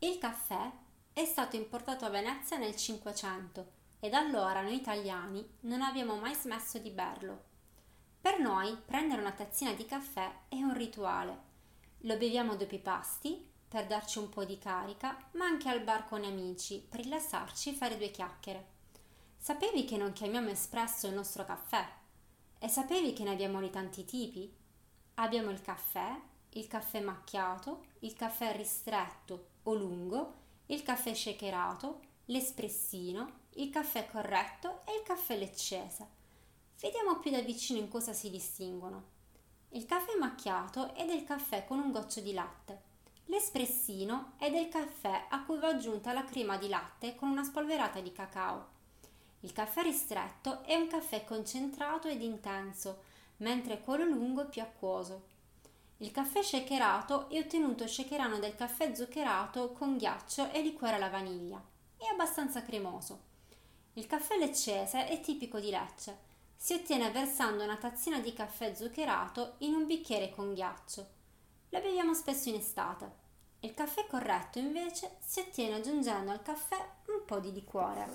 Il caffè è stato importato a Venezia nel Cinquecento e da allora noi italiani non abbiamo mai smesso di berlo. Per noi prendere una tazzina di caffè è un rituale. Lo beviamo dopo i pasti per darci un po' di carica, ma anche al bar con amici per rilassarci e fare due chiacchiere. Sapevi che non chiamiamo espresso il nostro caffè? E sapevi che ne abbiamo di tanti tipi? Abbiamo il caffè macchiato, il caffè ristretto o lungo, il caffè shakerato, l'espressino, il caffè corretto e il caffè leccese. Vediamo più da vicino in cosa si distinguono. Il caffè macchiato è del caffè con un goccio di latte. L'espressino è del caffè a cui va aggiunta la crema di latte con una spolverata di cacao. Il caffè ristretto è un caffè concentrato ed intenso, mentre quello lungo è più acquoso. Il caffè shakerato è ottenuto shakerando del caffè zuccherato con ghiaccio e liquore alla vaniglia. È abbastanza cremoso. Il caffè leccese è tipico di Lecce. Si ottiene versando una tazzina di caffè zuccherato in un bicchiere con ghiaccio. Lo beviamo spesso in estate. Il caffè corretto invece si ottiene aggiungendo al caffè un po' di liquore.